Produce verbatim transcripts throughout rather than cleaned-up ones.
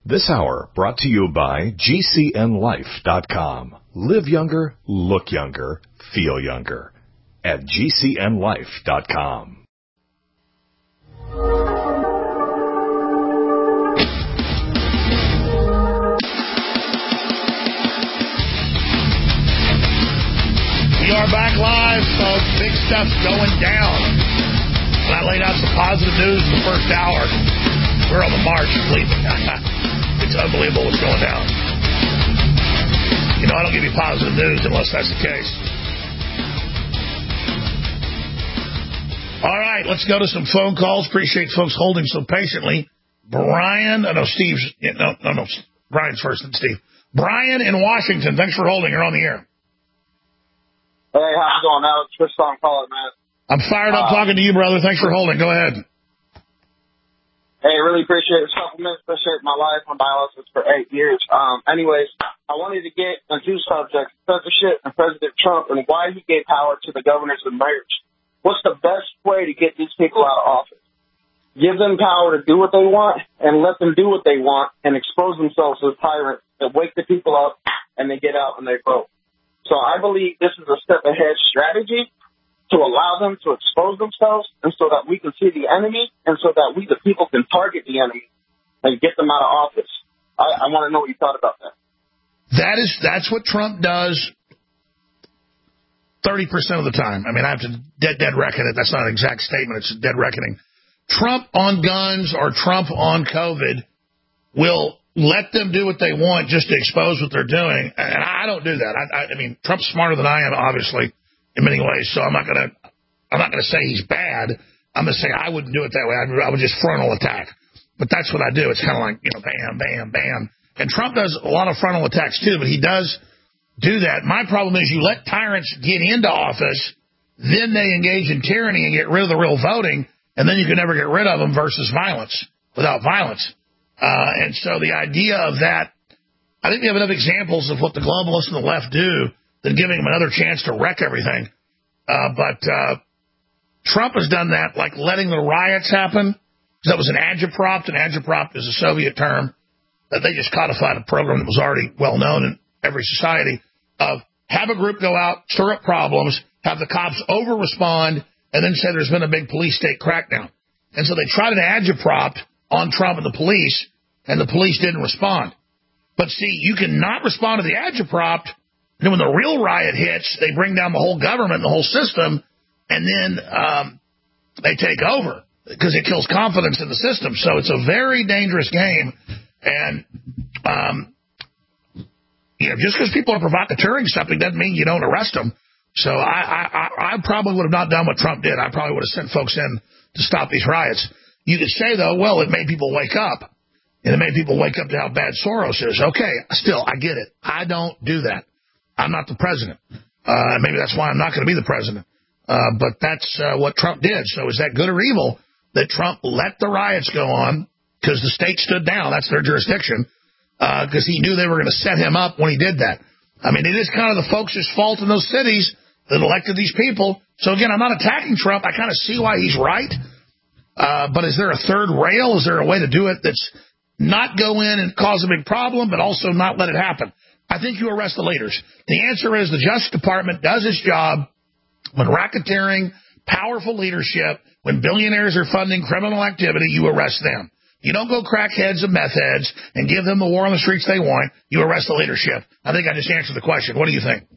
This hour brought to you by G C N life dot com. Live younger, look younger, feel younger at G C N life dot com. We are back live, folks. Big stuff's going down. And I laid out some positive news in the first hour. We're on the march, believe me. It's unbelievable what's going down. You know, I don't give you positive news unless that's the case. All right, let's go to some phone calls. Appreciate folks holding so patiently. Brian, oh, no, Steve's, no, no, no, Brian's first and Steve. Brian in Washington, thanks for holding. You're on the air. Hey, how's it going, Alex? First time calling, man. I'm fired up uh, talking to you, brother. Thanks for holding. Go ahead. Hey, really appreciate the supplements. Appreciate my life on dialysis for eight years. Um, anyways, I wanted to get on two subjects, censorship and President Trump and why he gave power to the governors and mayors. What's the best way to get these people out of office? Give them power to do what they want and let them do what they want and expose themselves as tyrants that wake the people up and they get out and they vote. So I believe this is a step ahead strategy to allow them to expose themselves and so that we can see the enemy and so that we, the people, can target the enemy and get them out of office. I, I want to know what you thought about that. That is, that's what Trump does thirty percent of the time. I mean, I have to dead, dead reckon it. That's not an exact statement. It's a dead reckoning. Trump on guns or Trump on COVID will let them do what they want just to expose what they're doing. And I don't do that. I, I, I mean, Trump's smarter than I am, obviously, in many ways. So I'm not going to, I'm not going to say he's bad. I'm going to say I wouldn't do it that way. I, I would just frontal attack. But that's what I do. It's kind of like, you know, bam, bam, bam. And Trump does a lot of frontal attacks too, but he does do that. My problem is you let tyrants get into office, then they engage in tyranny and get rid of the real voting, and then you can never get rid of them versus violence, without violence. Uh, and so the idea of that, I think we have enough examples of what the globalists and the left do than giving them another chance to wreck everything. Uh, but uh, Trump has done that, like letting the riots happen. That was an agitprop, and agitprop is a Soviet term that they just codified a program that was already well known in every society of have a group go out, stir up problems, have the cops over-respond, and then say there's been a big police state crackdown. And so they tried an agitprop on Trump and the police, and the police didn't respond. But see, you cannot respond to the agitprop, and then when the real riot hits, they bring down the whole government, the whole system, and then um, they take over because it kills confidence in the system. So it's a very dangerous game, and um, you know, just because people are provocateuring something doesn't mean you don't arrest them. So I, I, I probably would have not done what Trump did. I probably would have sent folks in to stop these riots. You could say, though, well, it made people wake up. And it made people wake up to how bad Soros is. Okay, still, I get it. I don't do that. I'm not the president. Uh, maybe that's why I'm not going to be the president. Uh, but that's uh, what Trump did. So is that good or evil that Trump let the riots go on because the state stood down? That's their jurisdiction. Because uh, he knew they were going to set him up when he did that. I mean, it is kind of the folks' fault in those cities that elected these people. So, again, I'm not attacking Trump. I kind of see why he's right. Uh, but is there a third rail? Is there a way to do it that's not go in and cause a big problem, but also not let it happen? I think you arrest the leaders. The answer is the Justice Department does its job when racketeering, powerful leadership, when billionaires are funding criminal activity, you arrest them. You don't go crackheads and meth heads and give them the war on the streets they want. You arrest the leadership. I think I just answered the question. What do you think?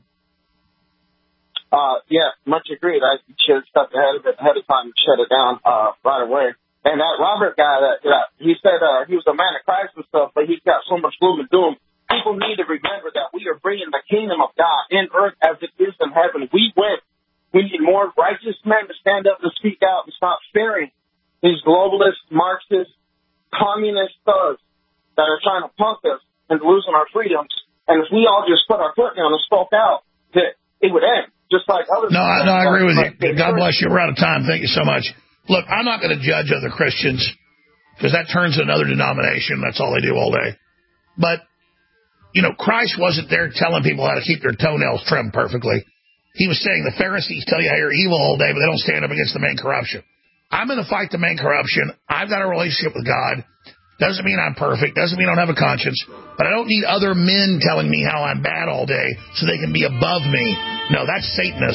Uh, yeah, much agreed. I should have stepped ahead of it ahead of time and shut it down uh, right away. And that Robert guy, that uh, he said uh, he was a man of Christ and stuff, but he's got so much gloom and doom. People need to remember that we are bringing the kingdom of God in earth as it is in heaven. We win. We need more righteous men to stand up and speak out and stop fearing these globalist, Marxist, communist thugs that are trying to punk us and losing our freedoms. And if we all just put our foot down and spoke out, that it would end, just like others. No, I, no, I agree with you. God bless you. We're out of time. Thank you so much. Look, I'm not going to judge other Christians because that turns to another denomination. That's all they do all day. But, you know, Christ wasn't there telling people how to keep their toenails trimmed perfectly. He was saying the Pharisees tell you how you're evil all day, but they don't stand up against the main corruption. I'm going to fight the main corruption. I've got a relationship with God. Doesn't mean I'm perfect. Doesn't mean I don't have a conscience. But I don't need other men telling me how I'm bad all day so they can be above me. No, that's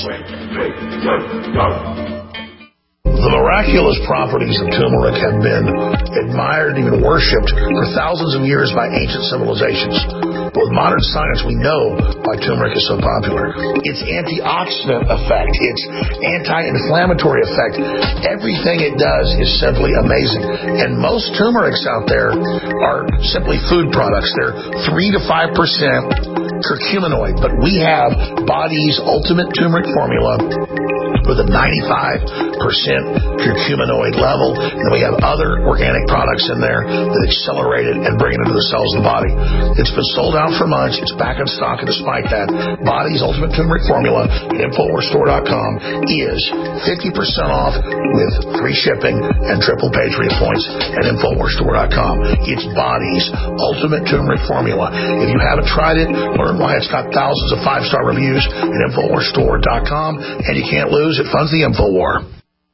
Satanism. The miraculous properties of turmeric have been admired and even worshipped for thousands of years by ancient civilizations. But with modern science, we know why turmeric is so popular. Its antioxidant effect, its anti-inflammatory effect, everything it does is simply amazing. And most turmerics out there are simply food products. They're three to five percent curcuminoid, but we have Body's ultimate turmeric formula with a ninety-five percent curcuminoid level, and we have other organic products in there that accelerate it and bring it into the cells of the body. It's been sold out for months. It's back in stock, and despite that, Body's ultimate turmeric formula at Infowars Store dot com is fifty percent off with free shipping and triple Patriot points at Infowars Store dot com. It's Body's ultimate turmeric formula. If you haven't tried it, learn why it's got thousands of five-star reviews at Infowars Store dot com, and you can't lose. It funds the InfoWar.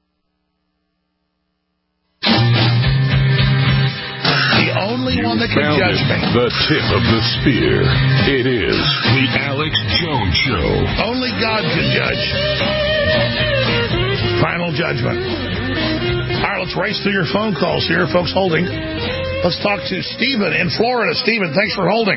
The only one that can judge me. The tip of the spear. It is the Alex Jones Show. Only God can judge. Final judgment. All right, let's race through your phone calls here. Folks holding. Let's talk to Stephen in Florida. Stephen, thanks for holding.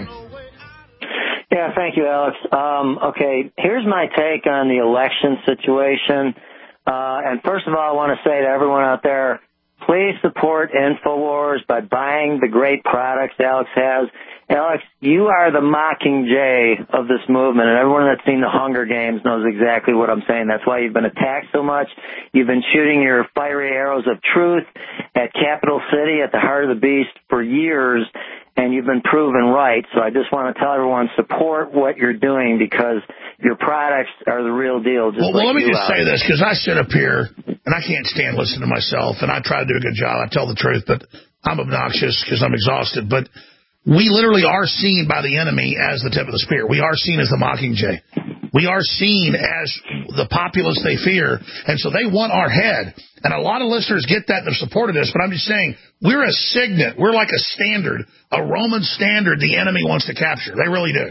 Yeah, thank you, Alex. Um, okay, here's my take on the election situation. Uh, and first of all, I want to say to everyone out there, please support InfoWars by buying the great products Alex has. Alex, you are the Mockingjay of this movement, and everyone that's seen the Hunger Games knows exactly what I'm saying. That's why you've been attacked so much. You've been shooting your fiery arrows of truth at Capital City, at the heart of the beast, for years, and you've been proven right. So I just want to tell everyone, support what you're doing because your products are the real deal. Just well, like well, let me just are. say this, because I sit up here, and I can't stand listening to myself, and I try to do a good job. I tell the truth, but I'm obnoxious because I'm exhausted. But we literally are seen by the enemy as the tip of the spear. We are seen as the Mockingjay. We are seen as the populace they fear, and so they want our head. And a lot of listeners get that and have supported us, but I'm just saying, we're a signet. We're like a standard, a Roman standard the enemy wants to capture. They really do.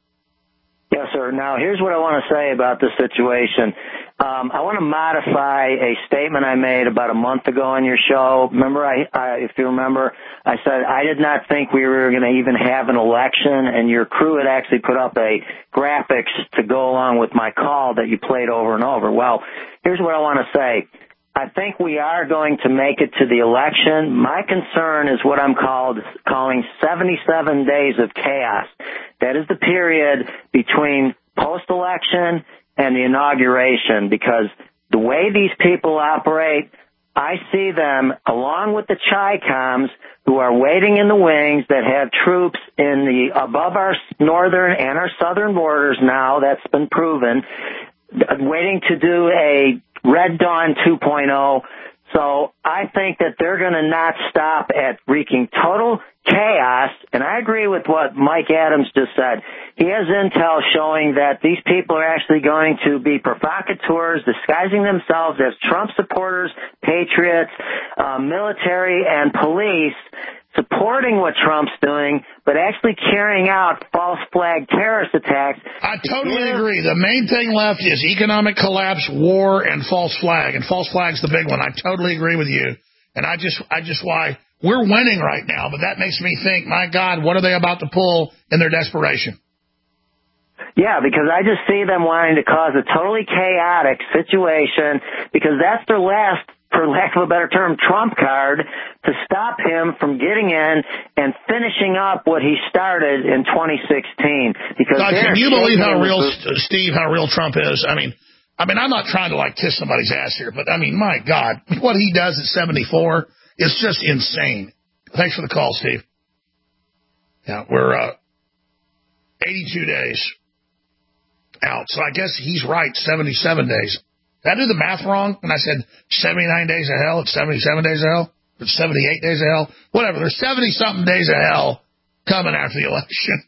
Yes, sir. Now, here's what I want to say about this situation. Um, I want to modify a statement I made about a month ago on your show. Remember, I, I, if you remember, I said I did not think we were going to even have an election, and your crew had actually put up a graphics to go along with my call that you played over and over. Well, here's what I want to say. I think we are going to make it to the election. My concern is what I'm called calling seventy-seven days of chaos. That is the period between post-election and the inauguration, because the way these people operate, I see them, along with the Chi-Coms, who are waiting in the wings, that have troops in the above our northern and our southern borders now, that's been proven, waiting to do a Red Dawn two point oh. So I think that they're going to not stop at wreaking total chaos, and I agree with what Mike Adams just said. He has intel showing that these people are actually going to be provocateurs, disguising themselves as Trump supporters, patriots, uh, military, and police, supporting what Trump's doing, but actually carrying out false flag terrorist attacks. I totally agree. The main thing left is economic collapse, war, and false flag. And false flag's the big one. I totally agree with you. And I just, I just why we're winning right now, but that makes me think, my God, what are they about to pull in their desperation? Yeah, because I just see them wanting to cause a totally chaotic situation, because that's their last, for lack of a better term, trump card to stop him from getting in and finishing up what he started in twenty sixteen. Because God, can you believe how real, Steve, how real Trump is? I mean, I mean, I'm not trying to like kiss somebody's ass here, but I mean, my God, what he does at seventy-four is just insane. Thanks for the call, Steve. Yeah, we're uh, eighty-two days out, so I guess he's right, seventy-seven days. Did I do the math wrong when I said seventy-nine days of hell? It's seventy-seven days of hell? It's seventy-eight days of hell? Whatever. There's seventy-something days of hell coming after the election.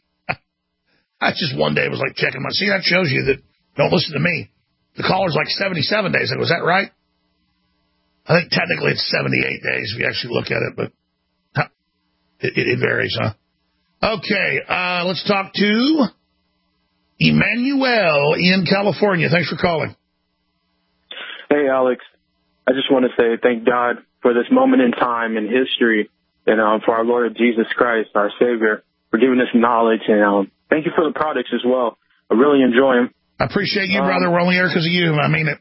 I just one day was like checking my... See, that shows you that don't listen to me. The caller's like seventy-seven days. Was that right? I think technically it's seventy-eight days if you actually look at it, but... It, it, it varies, huh? Okay, uh, let's talk to Emmanuel in California. Thanks for calling. Hey, Alex. I just want to say thank God for this moment in time in history and um, for our Lord Jesus Christ, our Savior, for giving us knowledge. And um, thank you for the products as well. I really enjoy them. I appreciate you, um, brother. We're only here because of you. I mean it.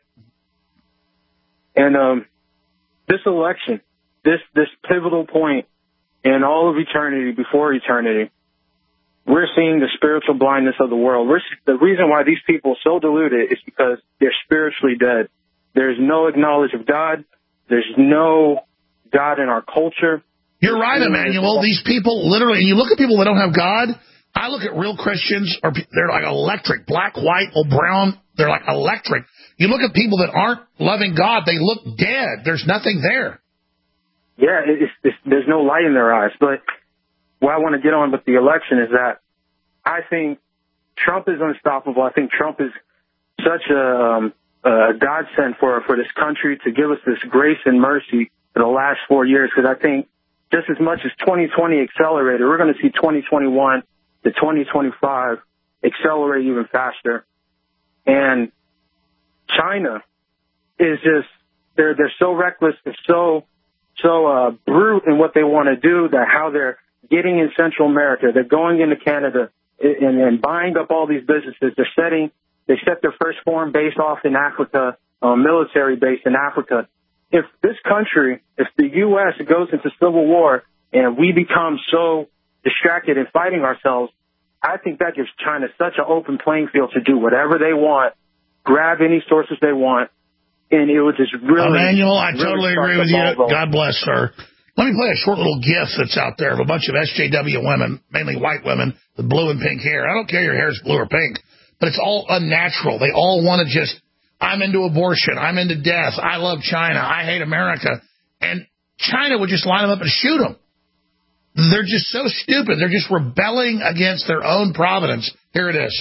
And um, this election, this this pivotal point in all of eternity, before eternity, we're seeing the spiritual blindness of the world. We're, the reason why these people are so deluded is because they're spiritually dead. There's no knowledge of God. There's no God in our culture. You're right, Emmanuel. These people literally, and you look at people that don't have God, I look at real Christians, or they're like electric, black, white, or brown. They're like electric. You look at people that aren't loving God, they look dead. There's nothing there. Yeah, it's, it's, there's no light in their eyes. But what I want to get on with the election is that I think Trump is unstoppable. I think Trump is such a, um, a godsend for, for this country to give us this grace and mercy for the last four years, because I think just as much as twenty twenty accelerated, we're going to see twenty twenty-one to twenty twenty-five accelerate even faster. And China is just, they're, they're so reckless, they're so, so, uh, brute in what they want to do, that how they're getting in Central America, they're going into Canada and, and buying up all these businesses. They're setting, they set their first foreign base off in Africa, a military base in Africa. If this country, if the U S goes into civil war and we become so distracted in fighting ourselves, I think that gives China such an open playing field to do whatever they want, grab any sources they want, and it would just really... Emmanuel, I really totally agree with you. God bless, sir. Let me play a short little gif that's out there of a bunch of S J W women, mainly white women, with blue and pink hair. I don't care if your hair is blue or pink, but it's all unnatural. They all want to just, I'm into abortion, I'm into death, I love China, I hate America. And China would just line them up and shoot them. They're just so stupid. They're just rebelling against their own providence. Here it is.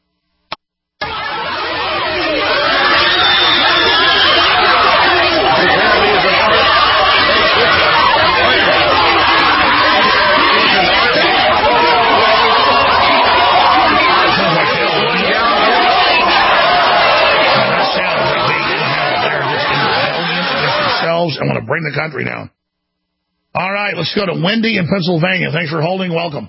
And want to bring the country down. All right, let's go to Wendy in Pennsylvania. Thanks for holding. Welcome.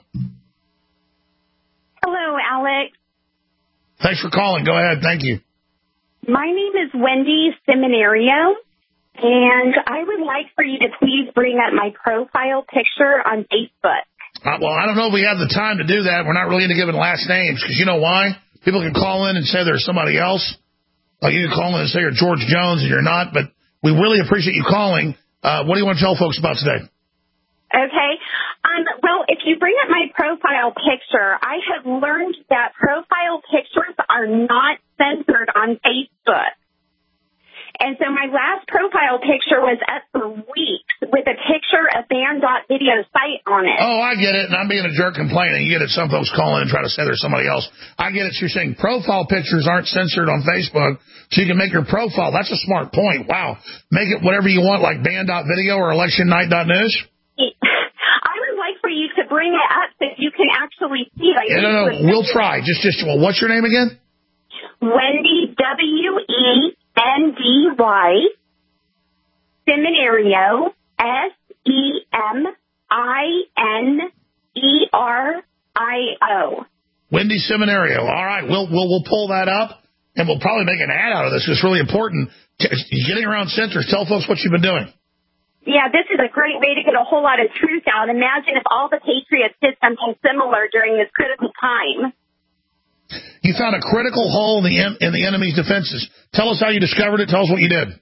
Hello, Alex. Thanks for calling. Go ahead. Thank you. My name is Wendy Seminario, and I would like for you to please bring up my profile picture on Facebook. Uh, well, I don't know if we have the time to do that. We're not really into giving last names, because you know why? People can call in and say there's somebody else. Like you can call in and say you're George Jones and you're not, but we really appreciate you calling. Uh, what do you want to tell folks about today? Okay. Um, well, if you bring up my profile picture, I have learned that profile pictures are not censored on Facebook. And so my last profile picture was up for weeks with a picture of band.video site on it. Oh, I get it. And I'm being a jerk complaining. You get it. Some folks call in and try to say there's somebody else. I get it. So you're saying profile pictures aren't censored on Facebook, so you can make your profile. That's a smart point. Wow. Make it whatever you want, like band.video or election night dot news. I would like for you to bring it up so you can actually see it. Yeah, no, no, we'll try. Just, just, well, what's your name again? Wendy, W E N D Y, Seminario, S E M I N E R I O. Wendy Seminario. All right, we'll, we'll, we'll pull that up, and we'll probably make an ad out of this. It's really important. Getting around censors, tell folks what you've been doing. Yeah, this is a great way to get a whole lot of truth out. Imagine if all the patriots did something similar during this critical time. You found a critical hole in the in the enemy's defenses. Tell us how you discovered it. Tell us what you did.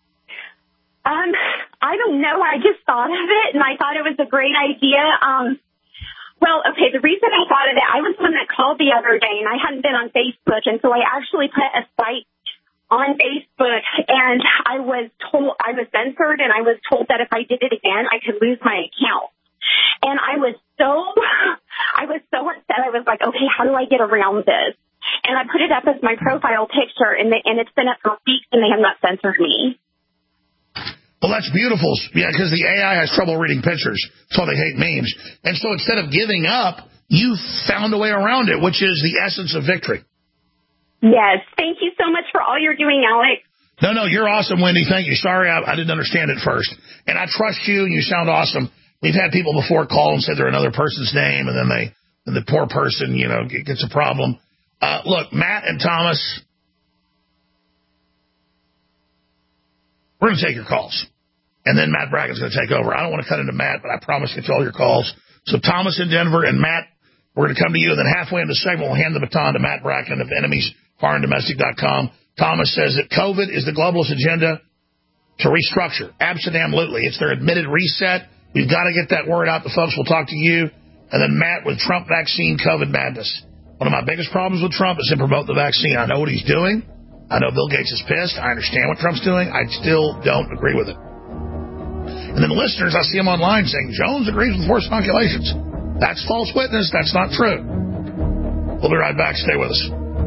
Um, I don't know. I just thought of it, and I thought it was a great idea. Um, well, okay, the reason I thought of it, I was the one that called the other day, and I hadn't been on Facebook, and so I actually put a site on Facebook, and I was told, I was censored, and I was told that if I did it again, I could lose my account. And I was so, I was so upset. I was like, okay, how do I get around this? And I put it up as my profile picture, and, they, and it's been up for weeks, and they have not censored me. Well, that's beautiful. Yeah, because the A I has trouble reading pictures. That's why they hate memes. And so instead of giving up, you found a way around it, which is the essence of victory. Yes. Thank you so much for all you're doing, Alex. No, no, you're awesome, Wendy. Thank you. Sorry, I, I didn't understand it first. And I trust you, and you sound awesome. We've had people before call and say they're another person's name, and then they, and the poor person, you know, gets a problem. Uh, look, Matt and Thomas, we're going to take your calls. And then Matt Bracken's going to take over. I don't want to cut into Matt, but I promise to get to all your calls. So Thomas in Denver and Matt, we're going to come to you. And then halfway in the segment, we'll hand the baton to Matt Bracken of enemies foreign domestic dot com. Thomas says that COVID is the globalist agenda to restructure. Absolutely. It's their admitted reset. We've got to get that word out to folks. We'll talk to you. And then Matt with Trump vaccine, COVID madness. One of my biggest problems with Trump is him promoting the vaccine. I know what he's doing. I know Bill Gates is pissed. I understand what Trump's doing. I still don't agree with it. And then listeners, I see them online saying, Jones agrees with forced inoculations. That's false witness. That's not true. We'll be right back. Stay with us.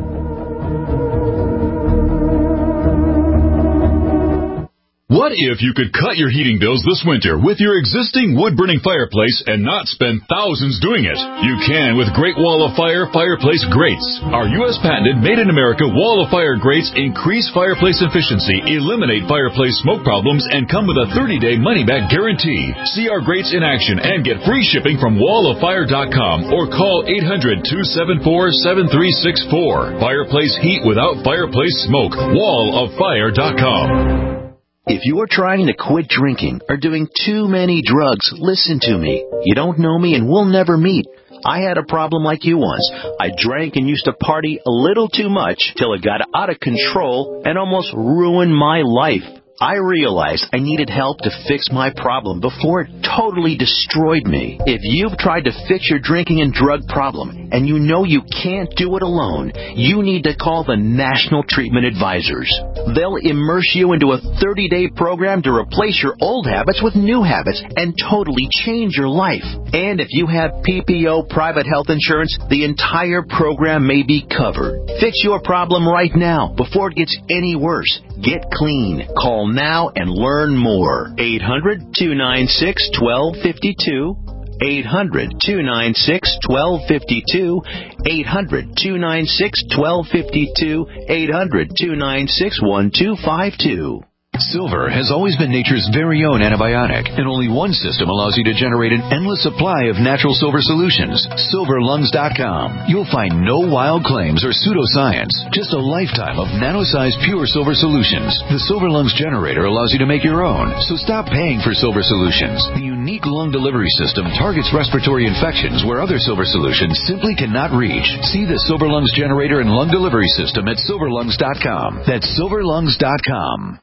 What if you could cut your heating bills this winter with your existing wood-burning fireplace and not spend thousands doing it? You can with Great Wall of Fire Fireplace Grates. Our U S patented made-in-America Wall of Fire grates increase fireplace efficiency, eliminate fireplace smoke problems, and come with a thirty-day money-back guarantee. See our grates in action and get free shipping from wall of fire dot com or call eight hundred, two seven four, seven three six four. Fireplace heat without fireplace smoke. wall of fire dot com. If you are trying to quit drinking or doing too many drugs, listen to me. You don't know me and we'll never meet. I had a problem like you once. I drank and used to party a little too much till it got out of control and almost ruined my life. I realized I needed help to fix my problem before it totally destroyed me. If you've tried to fix your drinking and drug problem and you know you can't do it alone, you need to call the National Treatment Advisors. They'll immerse you into a thirty-day program to replace your old habits with new habits and totally change your life. And if you have P P O private health insurance, the entire program may be covered. Fix your problem right now before it gets any worse. Get clean. Call now and learn more. eight hundred, two nine six, one two five two. eight hundred, two nine six, one two five two. eight hundred, two nine six, one two five two. eight hundred, two nine six, one two five two. Silver has always been nature's very own antibiotic, and only one system allows you to generate an endless supply of natural silver solutions. silver lungs dot com. You'll find no wild claims or pseudoscience, just a lifetime of nano-sized pure silver solutions. The Silver Lungs generator allows you to make your own, so stop paying for silver solutions. The unique lung delivery system targets respiratory infections where other silver solutions simply cannot reach. See the Silver Lungs generator and lung delivery system at silver lungs dot com. That's silver lungs dot com.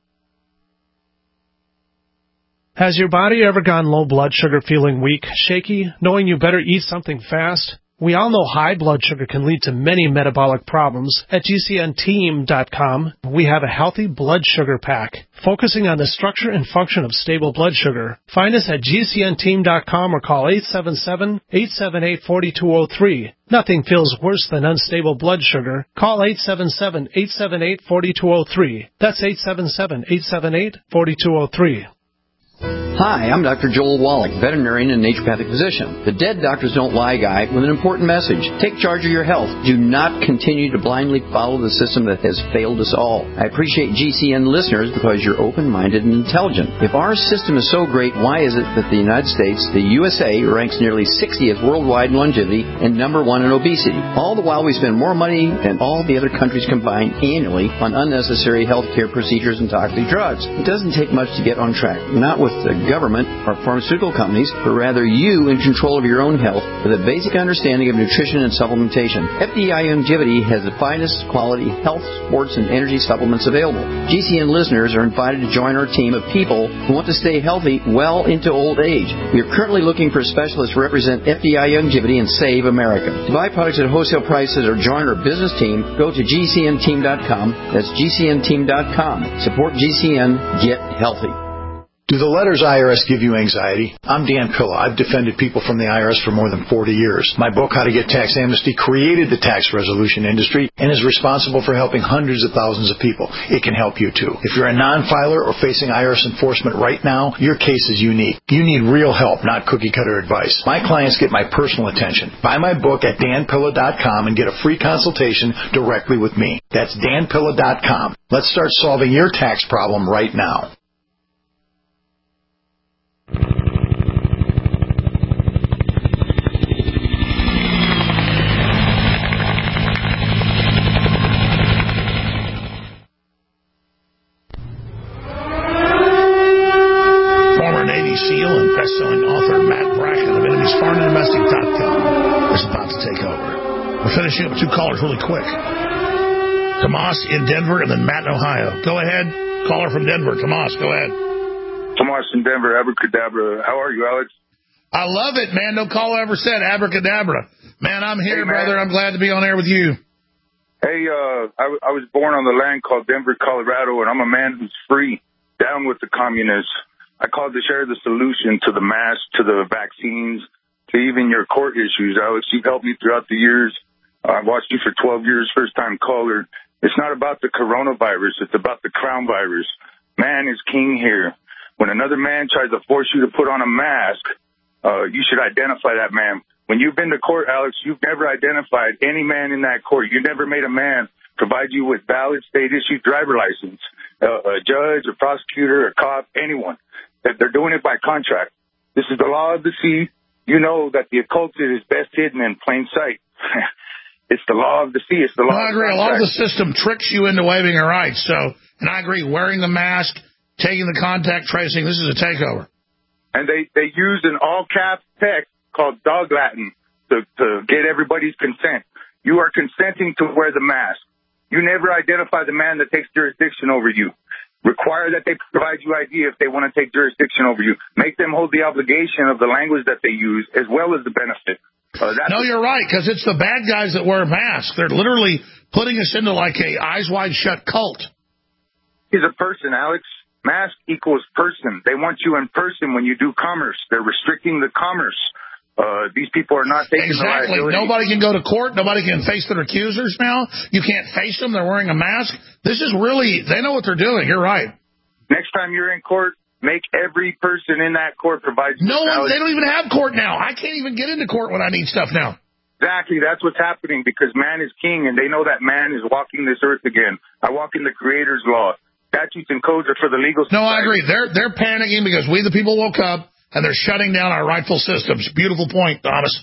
Has your body ever gone low blood sugar, feeling weak, shaky, knowing you better eat something fast? We all know high blood sugar can lead to many metabolic problems. At G C N team dot com, we have a healthy blood sugar pack, focusing on the structure and function of stable blood sugar. Find us at G C N team dot com or call eight seven seven, eight seven eight, four two zero three. Nothing feels worse than unstable blood sugar. Call eight seven seven, eight seven eight, four two zero three. That's eight seven seven, eight seven eight, four two zero three. Hi, I'm Doctor Joel Wallach, veterinarian and naturopathic physician. The Dead Doctors Don't Lie guy with an important message. Take charge of your health. Do not continue to blindly follow the system that has failed us all. I appreciate G C N listeners because you're open-minded and intelligent. If our system is so great, why is it that the United States, the U S A, ranks nearly sixtieth worldwide in longevity and number one in obesity? All the while we spend more money than all the other countries combined annually on unnecessary health care procedures and toxic drugs. It doesn't take much to get on track. Not with the government or pharmaceutical companies, but rather you in control of your own health with a basic understanding of nutrition and supplementation. F D I Longevity has the finest quality health, sports, and energy supplements available. G C N listeners are invited to join our team of people who want to stay healthy well into old age. We are currently looking for specialists to represent F D I Longevity and Save America. To buy products at wholesale prices or join our business team, go to G C N team dot com. That's G C N team dot com. Support G C N. Get healthy. Do the letters I R S give you anxiety? I'm Dan Pilla. I've defended people from the I R S for more than forty years. My book, How to Get Tax Amnesty, created the tax resolution industry and is responsible for helping hundreds of thousands of people. It can help you too. If you're a non-filer or facing I R S enforcement right now, your case is unique. You need real help, not cookie-cutter advice. My clients get my personal attention. Buy my book at dan pilla dot com and get a free consultation directly with me. That's dan pilla dot com. Let's start solving your tax problem right now. SEAL and best-selling author Matt Bracken of enemies foreign and domestic dot com is about to take over. We're finishing up with two callers really quick. Tomas in Denver and then Matt in Ohio. Go ahead. Caller from Denver. Tomas, go ahead. Tomas in Denver, abracadabra. How are you, Alex? I love it, man. No caller ever said abracadabra. Man, I'm here, hey, man. Brother. I'm glad to be on air with you. Hey, uh, I, I was born on the land called Denver, Colorado, and I'm a man who's free, down with the communists. I called to share the solution to the mask, to the vaccines, to even your court issues, Alex. You've helped me throughout the years. Uh, I've watched you for twelve years, first-time caller. It's not about the coronavirus. It's about the crown virus. Man is king here. When another man tries to force you to put on a mask, uh, you should identify that man. When you've been to court, Alex, you've never identified any man in that court. You never made a man provide you with valid state-issued driver license, uh, a judge, a prosecutor, a cop, anyone. That they're doing it by contract. This is the law of the sea. You know that the occulted is best hidden in plain sight. It's the law of the sea. It's the law. No, I agree. Of a lot of the system tricks you into waiving your rights. So, and I agree. Wearing the mask, taking the contact tracing. This is a takeover. And they they use an all caps text called dog Latin to to get everybody's consent. You are consenting to wear the mask. You never identify the man that takes jurisdiction over you. Require that they provide you I D if they want to take jurisdiction over you. Make them hold the obligation of the language that they use as well as the benefit. Uh, that's no, you're right, because it's the bad guys that wear masks. They're literally putting us into like a eyes wide shut cult. He's a person, Alex. Mask equals person. They want you in person when you do commerce. They're restricting the commerce. Uh, these people are not taking exactly. the liability. Nobody can go to court. Nobody can face their accusers now. You can't face them. They're wearing a mask. This is really, they know what they're doing. You're right. Next time you're in court, make every person in that court provide. No one, they don't even have court now. I can't even get into court when I need stuff now. Exactly. That's what's happening because man is king and they know that man is walking this earth again. I walk in the Creator's law. Statutes and codes are for the legal society. No, I agree. They're, they're panicking because we the people woke up. And they're shutting down our rightful systems. Beautiful point, Thomas.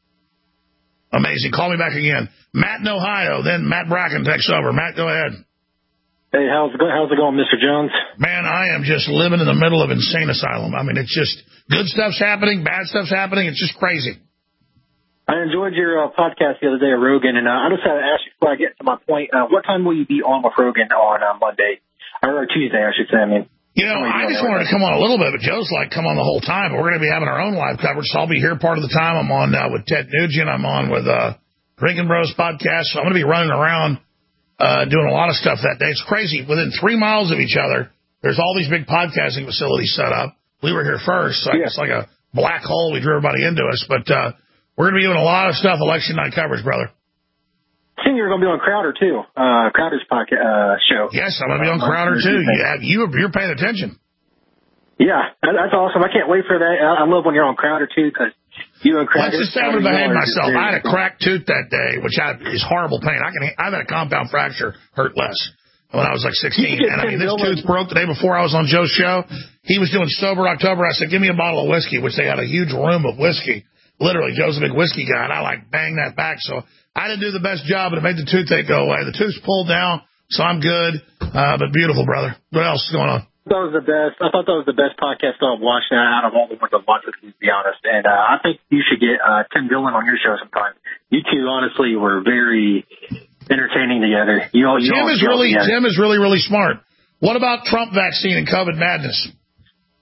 Amazing. Call me back again. Matt in Ohio, then Matt Bracken takes over. Matt, go ahead. Hey, how's it, go- how's it going, Mister Jones? Man, I am just living in the middle of insane asylum. I mean, it's just good stuff's happening, bad stuff's happening. It's just crazy. I enjoyed your uh, podcast the other day, Rogan, and uh, I just had to ask you before I get to my point, uh, what time will you be on with Rogan on uh, Monday? Or Tuesday, I should say, I mean. You know, I just wanted to come on a little bit, but Joe's like, come on the whole time. But we're going to be having our own live coverage, so I'll be here part of the time. I'm on uh, with Ted Nugent. I'm on with uh, Drinking Bros podcast. So I'm going to be running around uh, doing a lot of stuff that day. It's crazy. Within three miles of each other, there's all these big podcasting facilities set up. We were here first, so yeah. It's like a black hole. We drew everybody into us. But uh, we're going to be doing a lot of stuff, election night coverage, brother. I think you're going to be on Crowder, too. Uh, Crowder's podcast uh, show. Yes, I'm going to be on Crowder, too. Yeah, you, you're paying attention. Yeah, that's awesome. I can't wait for that. I love when you're on Crowder, too, because you and Crowder... Let's just say I'm going to behave myself. I had a cracked tooth that day, which I, is horrible pain. I can, I've had a compound fracture, hurt less, when I was like sixteen. And I mean, this tooth broke the day before I was on Joe's show. He was doing Sober October. I said, give me a bottle of whiskey, which they had a huge room of whiskey. Literally, Joe's a big whiskey guy, and I like bang that back, so... I didn't do the best job, but it made the toothache go away. The tooth's pulled down, so I'm good. Uh, but beautiful, brother. What else is going on? That was the best. I thought that was the best podcast I've watched out of all the ones I've watched, to be honest. And uh, I think you should get uh, Tim Dillon on your show sometime. You two, honestly, were very entertaining together. You know, you Tim is really, Tim is really, really smart. What about Trump vaccine and COVID madness?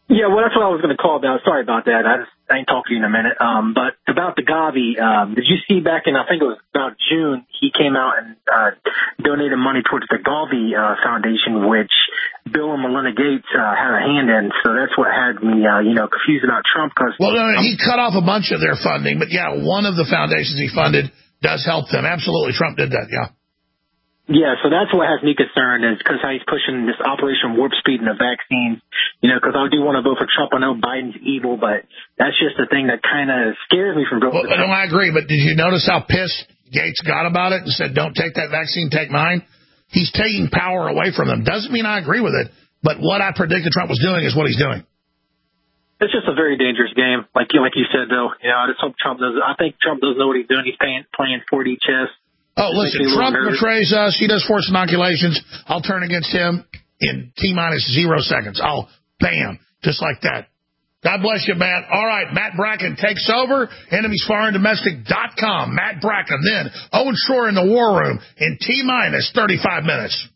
Yeah, well, that's what I was going to call about. Sorry about that. I, just, I ain't talk to you in a minute. Um, but about the Gavi, um, did you see back in, I think it was about June, he came out and uh, donated money towards the Gavi uh, Foundation, which Bill and Melinda Gates uh, had a hand in. So that's what had me, uh, you know, confused about Trump. Cause, well, no, um, he cut off a bunch of their funding, but, yeah, one of the foundations he funded does help them. Absolutely, Trump did that, yeah. Yeah, so that's what has me concerned is because how he's pushing this Operation Warp Speed in the vaccine. You know, because I do want to vote for Trump. I know Biden's evil, but that's just the thing that kind of scares me from voting well, for Trump. No, I agree, but did you notice how pissed Gates got about it and said, don't take that vaccine, take mine? He's taking power away from them. Doesn't mean I agree with it, but what I predicted Trump was doing is what he's doing. It's just a very dangerous game, like you, like you said, though. You know, I just hope Trump does. I think Trump doesn't know what he's doing. He's playing, playing four D chess. Oh, listen, Trump betrays us. He does forced inoculations. I'll turn against him in T-minus zero seconds. I'll, bam, just like that. God bless you, Matt. All right, Matt Bracken takes over, enemies foreign domestic dot com. Matt Bracken, then Owen Shroyer in the War Room in T-minus thirty-five minutes.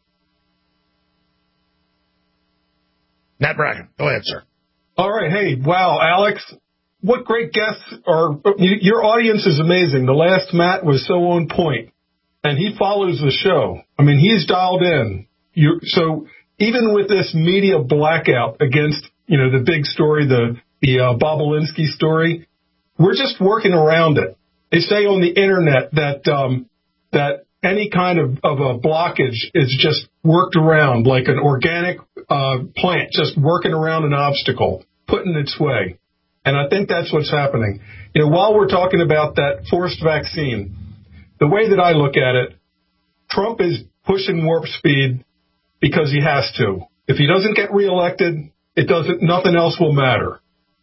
Matt Bracken, go ahead, sir. All right, hey, wow, Alex. What great guests are, your audience is amazing. The last Matt was so on point, and he follows the show. I mean, he's dialed in. You, so even with this media blackout against, you know, the big story, the, the uh, Bobulinski story, we're just working around it. They say on the internet that, um, that any kind of, of a blockage is just worked around like an organic, uh, plant, just working around an obstacle, putting its way. And I think that's what's happening. You know, while we're talking about that forced vaccine, the way that I look at it, Trump is pushing warp speed because he has to. If he doesn't get reelected, it doesn't, nothing else will matter.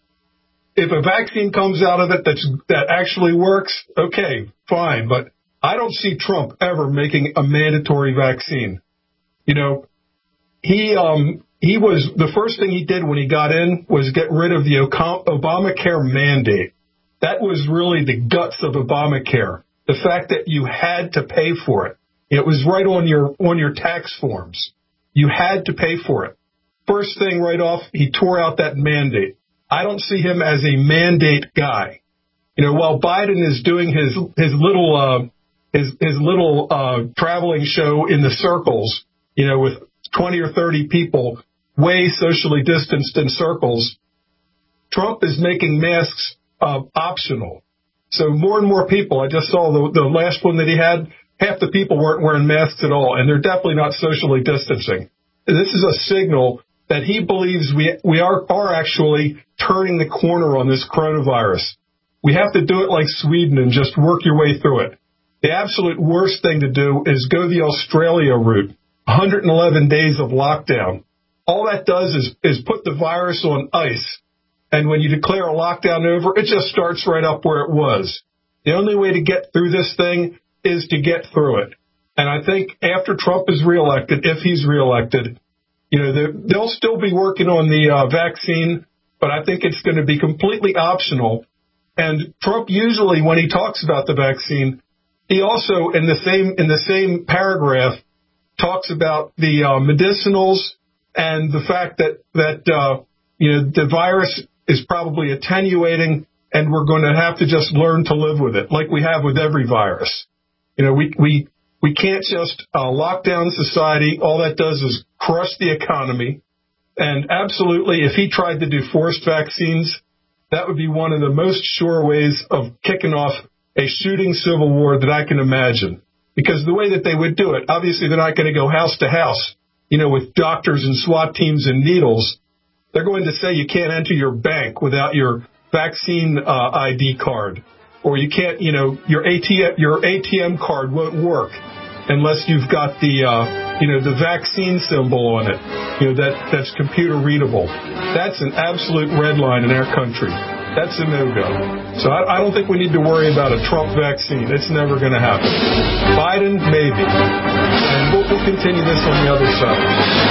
If a vaccine comes out of it that's, that actually works, okay, fine. But I don't see Trump ever making a mandatory vaccine. You know, he, um, He was, the first thing he did when he got in was get rid of the Obamacare mandate. That was really the guts of Obamacare. The fact that you had to pay for it. It was right on your, on your tax forms. You had to pay for it. First thing right off, he tore out that mandate. I don't see him as a mandate guy. You know, while Biden is doing his, his little, uh, his, his little, uh, traveling show in the circles, you know, with twenty or thirty people, way socially distanced in circles, Trump is making masks uh, optional. So more and more people, I just saw the, the last one that he had, half the people weren't wearing masks at all, and they're definitely not socially distancing. This is a signal that he believes we we are, are actually turning the corner on this coronavirus. We have to do it like Sweden and just work your way through it. The absolute worst thing to do is go the Australia route, one hundred eleven days of lockdown. All that does is, is put the virus on ice. And when you declare a lockdown over, it just starts right up where it was. The only way to get through this thing is to get through it. And I think after Trump is reelected, if he's reelected, you know, they'll still be working on the uh, vaccine, but I think it's going to be completely optional. And Trump usually, when he talks about the vaccine, he also in the same in the same paragraph talks about the uh, medicinals and the fact that, that uh, you know, the virus is probably attenuating and we're going to have to just learn to live with it like we have with every virus. You know, we, we, we can't just uh, lock down society. All that does is crush the economy. And absolutely, if he tried to do forced vaccines, that would be one of the most sure ways of kicking off a shooting civil war that I can imagine. Because the way that they would do it, obviously they're not going to go house to house, you know, with doctors and SWAT teams and needles. They're going to say you can't enter your bank without your vaccine uh, I D card, or you can't, you know, your A T M your A T M card won't work unless you've got the, uh, you know, the vaccine symbol on it, you know, that that's computer readable. That's an absolute red line in our country. That's a no-go. So I, I don't think we need to worry about a Trump vaccine. It's never going to happen. Biden, maybe. And we'll, we'll continue this on the other side.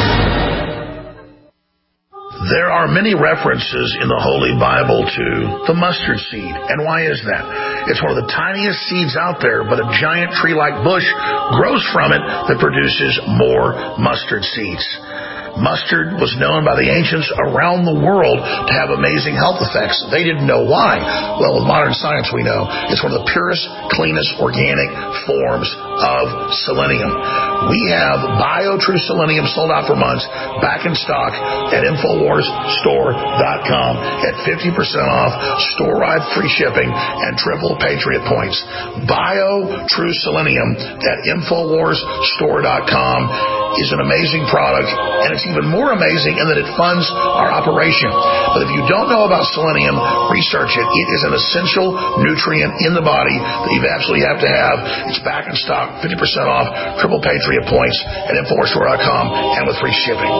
There are many references in the Holy Bible to the mustard seed. And why is that? It's one of the tiniest seeds out there, but a giant tree-like bush grows from it that produces more mustard seeds. Mustard was known by the ancients around the world to have amazing health effects. They didn't know why. Well, with modern science, we know it's one of the purest, cleanest, organic forms of selenium. We have BioTrue Selenium sold out for months, back in stock at Infowars Store dot com at fifty percent off, store-wide free shipping, and triple Patriot points. BioTrue Selenium at Infowars Store dot com is an amazing product, and it's even more amazing in that it funds our operation. But if you don't know about selenium, research it. It is an essential nutrient in the body that you absolutely have to have. It's back in stock, fifty percent off, triple Patriot points at Infowars Store dot com, and with free shipping.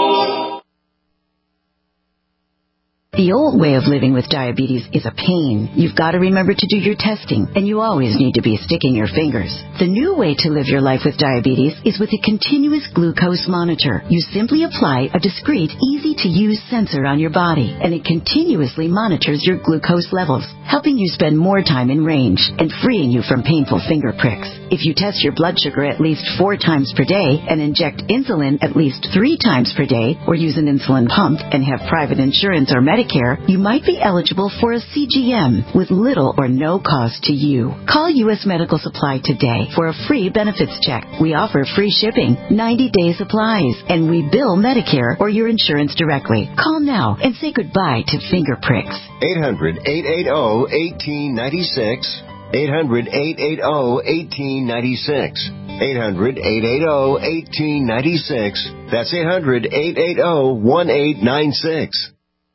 The old way of living with diabetes is a pain. You've got to remember to do your testing, and you always need to be sticking your fingers. The new way to live your life with diabetes is with a continuous glucose monitor. You simply apply a discreet, easy-to-use sensor on your body, and it continuously monitors your glucose levels, helping you spend more time in range and freeing you from painful finger pricks. If you test your blood sugar at least four times per day and inject insulin at least three times per day, or use an insulin pump and have private insurance or Medicare, you might be eligible for a C G M with little or no cost to you. Call U S Medical Supply today for a free benefits check. We offer free shipping, ninety-day supplies, and we bill Medicare or your insurance directly. Call now and say goodbye to finger pricks. eight hundred, eight eight zero, one eight nine six. eight hundred, eight eight zero, one eight nine six. eight hundred, eight eight zero, one eight nine six. That's eight hundred, eight eight zero, one eight nine six.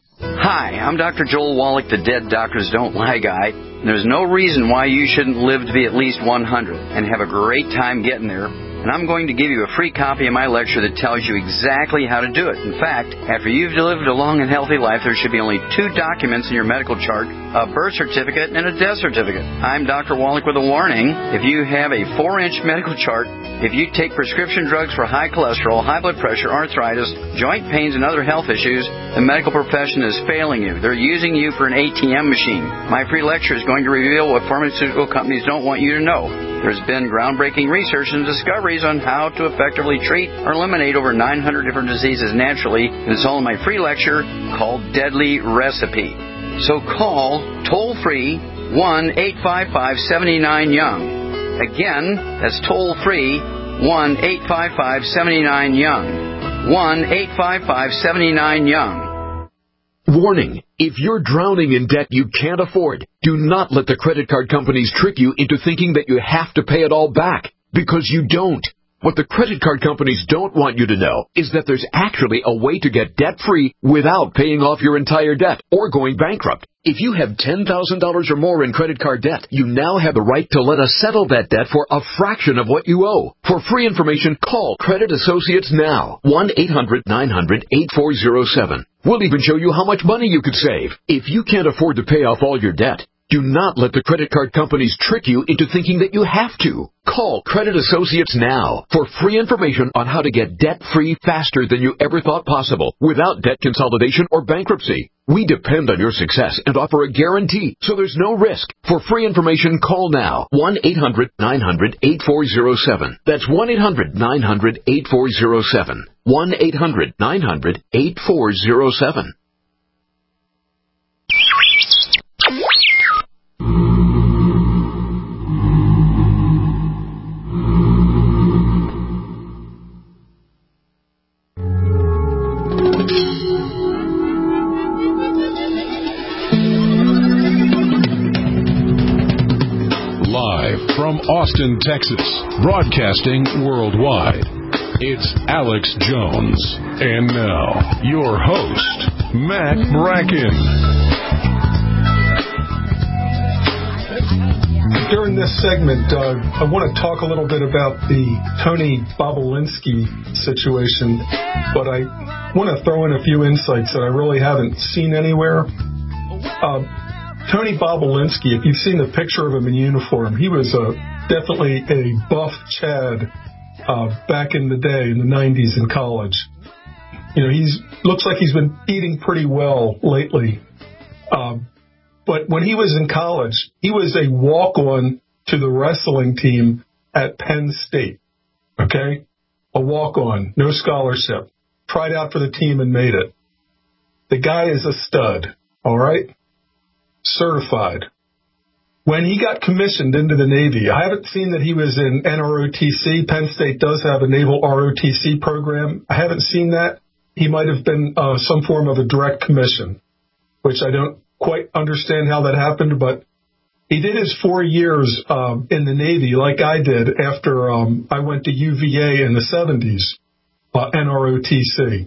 Hi, I'm Doctor Joel Wallach, the Dead Doctors Don't Lie guy. There's no reason why you shouldn't live to be at least one hundred and have a great time getting there. And I'm going to give you a free copy of my lecture that tells you exactly how to do it. In fact, after you've lived a long and healthy life, there should be only two documents in your medical chart, a birth certificate and a death certificate. I'm Doctor Wallach with a warning. If you have a four-inch medical chart, if you take prescription drugs for high cholesterol, high blood pressure, arthritis, joint pains, and other health issues, the medical profession is failing you. They're using you for an A T M machine. My free lecture is going to reveal what pharmaceutical companies don't want you to know. There's been groundbreaking research and discoveries on how to effectively treat or eliminate over nine hundred different diseases naturally, and it's all in my free lecture called Deadly Recipe. So call toll-free one eight five five, seven nine, young. Again, that's toll-free one eight five five, seven nine, young. one eight five five, seven nine, young. Warning. If you're drowning in debt you can't afford, do not let the credit card companies trick you into thinking that you have to pay it all back, because you don't. What the credit card companies don't want you to know is that there's actually a way to get debt-free without paying off your entire debt or going bankrupt. If you have ten thousand dollars or more in credit card debt, you now have the right to let us settle that debt for a fraction of what you owe. For free information, call Credit Associates now. one eight hundred, nine hundred, eight four zero seven. We'll even show you how much money you could save. If you can't afford to pay off all your debt, do not let the credit card companies trick you into thinking that you have to. Call Credit Associates now for free information on how to get debt-free faster than you ever thought possible without debt consolidation or bankruptcy. We depend on your success and offer a guarantee, so there's no risk. For free information, call now. one eight hundred, nine hundred, eight four zero seven. That's one eight hundred, nine hundred, eight four zero seven. one eight hundred, nine hundred, eight four zero seven. From Austin, Texas, broadcasting worldwide, it's Alex Jones. And now, your host, Matt Bracken. During this segment, Doug, I want to talk a little bit about the Tony Bobulinski situation, but I want to throw in a few insights that I really haven't seen anywhere. Uh, Tony Bobulinski, if you've seen the picture of him in uniform, he was a, definitely a buff Chad uh, back in the day, in the nineties in college. You know, he's looks like he's been eating pretty well lately. Uh, but when he was in college, he was a walk-on to the wrestling team at Penn State. Okay? A walk-on, no scholarship. tried out for the team and made it. The guy is a stud, all right? Certified. When he got commissioned into the Navy, I haven't seen that he was in N R O T C. Penn State does have a Naval R O T C program. I haven't seen that. He might have been uh, some form of a direct commission, which I don't quite understand how that happened, but he did his four years um, in the Navy like I did after um, I went to U V A in the seventies, uh, N R O T C.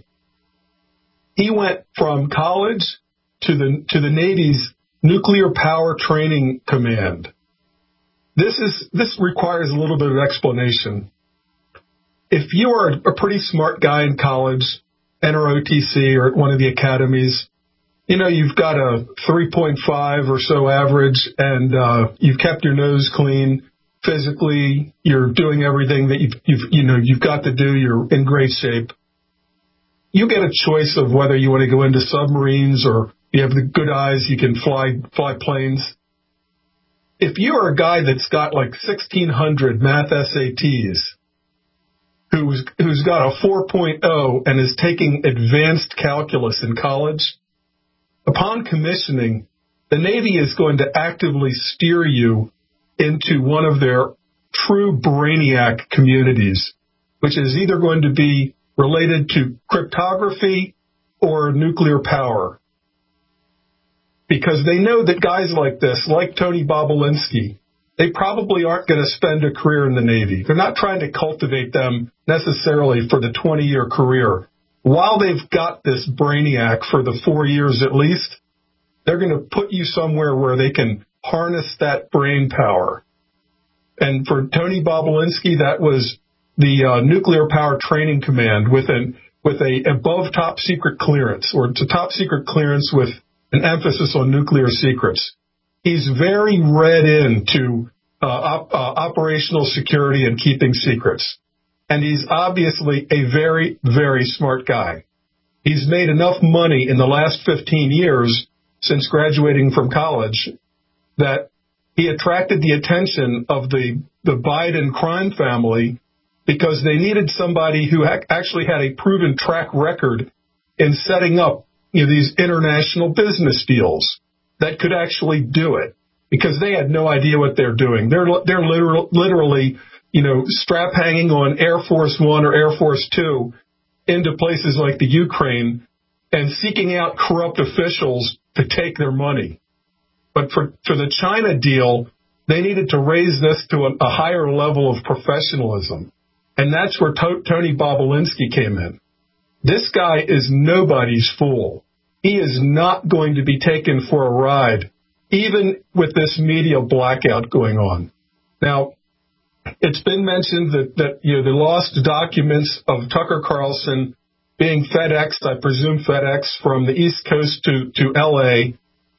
He went from college to the to the Navy's Nuclear Power Training Command. This is this requires a little bit of explanation. If you are a pretty smart guy in college, N R O T C or at one of the academies, you know, you've got a three point five or so average, and uh, you've kept your nose clean. Physically, you're doing everything that you've, you've, you know, you've got to do. You're in great shape. You get a choice of whether you want to go into submarines or you have the good eyes, you can fly fly planes. If you're a guy that's got like sixteen hundred math S A Ts, who's who's got a four point oh and is taking advanced calculus in college, upon commissioning, the Navy is going to actively steer you into one of their true brainiac communities, which is either going to be related to cryptography or nuclear power. Because they know that guys like this, like Tony Bobulinski, they probably aren't going to spend a career in the Navy. They're not trying to cultivate them necessarily for the twenty-year career. While they've got this brainiac for the four years at least, they're going to put you somewhere where they can harness that brain power. And for Tony Bobulinski, that was the uh, Nuclear Power Training Command with an with a above top secret clearance, or it's a top secret clearance with an emphasis on nuclear secrets. He's very read into uh, op, uh, operational security and keeping secrets. And he's obviously a very, very smart guy. He's made enough money in the last fifteen years since graduating from college that he attracted the attention of the, the Biden crime family because they needed somebody who ha- actually had a proven track record in setting up, you know, these international business deals that could actually do it, because they had no idea what they're doing. They're they're literal, literally, you know, strap hanging on Air Force One or Air Force Two into places like the Ukraine and seeking out corrupt officials to take their money. But for for the China deal, they needed to raise this to a, a higher level of professionalism, and that's where to- Tony Bobulinski came in. This guy is nobody's fool. He is not going to be taken for a ride, even with this media blackout going on. Now, it's been mentioned that, that you know, the lost documents of Tucker Carlson being FedExed, I presume FedEx, from the East Coast to, to L A.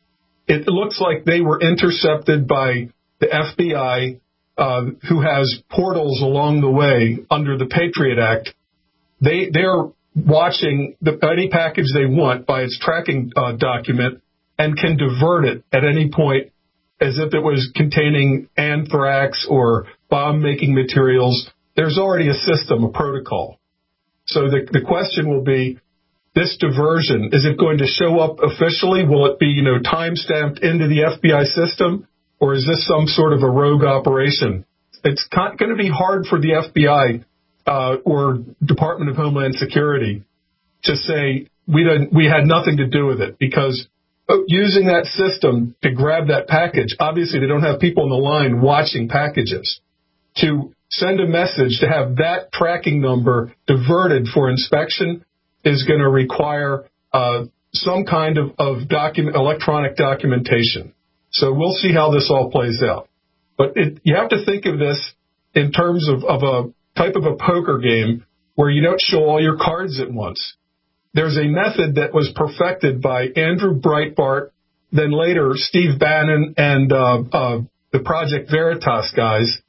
It looks like they were intercepted by the F B I, uh, who has portals along the way under the Patriot Act. They, they're watching the, any package they want by its tracking uh, document and can divert it at any point as if it was containing anthrax or bomb-making materials. There's already a system, a protocol. So the, the question will be, this diversion, is it going to show up officially? Will it be, you know, time-stamped into the F B I system? Or is this some sort of a rogue operation? It's going to be hard for the F B I Uh, or Department of Homeland Security to say we didn't, we had nothing to do with it, because using that system to grab that package, obviously they don't have people on the line watching packages. To send a message to have that tracking number diverted for inspection is going to require uh, some kind of, of document, electronic documentation. So we'll see how this all plays out. But it, you have to think of this in terms of, of a type of a poker game where you don't show all your cards at once. There's a method that was perfected by Andrew Breitbart, then later Steve Bannon and uh, uh, the Project Veritas guys,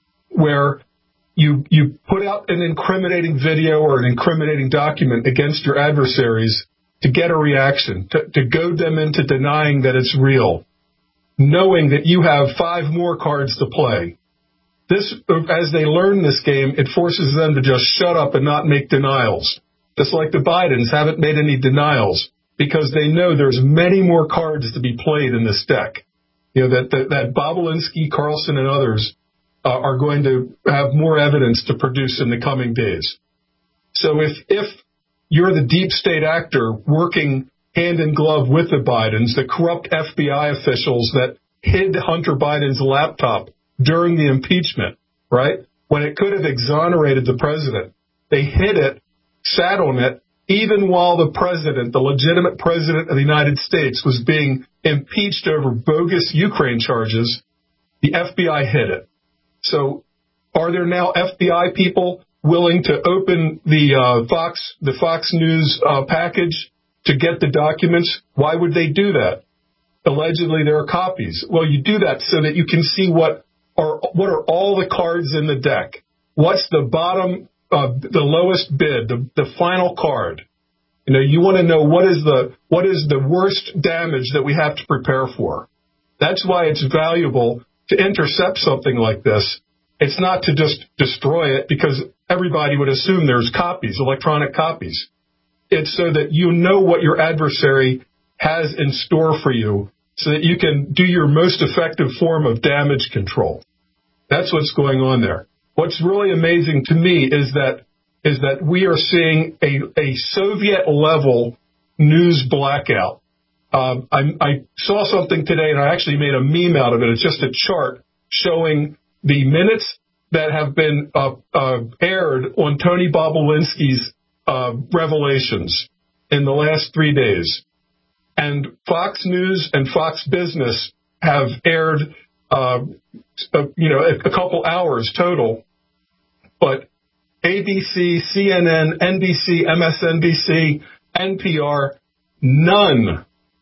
where you you put out an incriminating video or an incriminating document against your adversaries to get a reaction, to, to goad them into denying that it's real, knowing that you have five more cards to play. This, as they learn this game, it forces them to just shut up and not make denials. just like the Bidens, haven't made any denials because they know there's many more cards to be played in this deck. You know, that, that, that Bobulinski, Carlson, and others uh, are going to have more evidence to produce in the coming days. So if, if you're the deep state actor working hand in glove with the Bidens, the corrupt F B I officials that hid Hunter Biden's laptop during the impeachment, right, when it could have exonerated the president, they hid it, sat on it, even while the president, the legitimate president of the United States, was being impeached over bogus Ukraine charges, the F B I hid it. So are there now F B I people willing to open the uh, Fox the Fox News uh, package to get the documents? Why would they do that? Allegedly, there are copies. Well, you do that so that you can see what are what are all the cards in the deck. What's the bottom, uh, the lowest bid, the, the final card? You know, you want to know what is the what is the worst damage that we have to prepare for. That's why it's valuable to intercept something like this. It's not to just destroy it because everybody would assume there's copies, electronic copies. It's so that you know what your adversary has in store for you so that you can do your most effective form of damage control. That's what's going on there. What's really amazing to me is that is that we are seeing a, a Soviet-level news blackout. Um, I, I saw something today, and I actually made a meme out of it. It's just a chart showing the minutes that have been uh, uh, aired on Tony Bobulinski's uh, revelations in the last three days. And Fox News and Fox Business have aired, uh, uh, you know, a, a couple hours total. But A B C, C N N, N B C, M S N B C, N P R, none,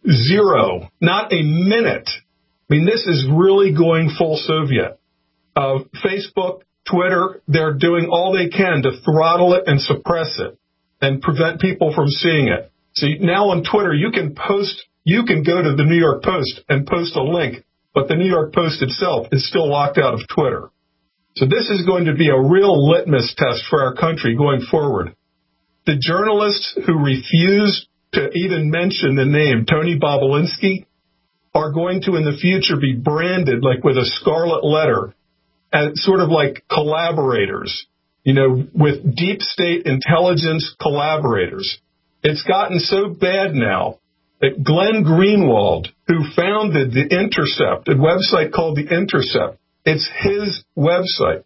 zero, not a minute. I mean, this is really going full Soviet. Uh, Facebook, Twitter, they're doing all they can to throttle it and suppress it and prevent people from seeing it. So now on Twitter, you can post, you can go to the New York Post and post a link, but the New York Post itself is still locked out of Twitter. So this is going to be a real litmus test for our country going forward. The journalists who refuse to even mention the name Tony Bobulinski are going to in the future be branded like with a scarlet letter as sort of like collaborators, you know, with deep state intelligence collaborators. It's gotten so bad now that Glenn Greenwald, who founded The Intercept, a website called The Intercept, it's his website.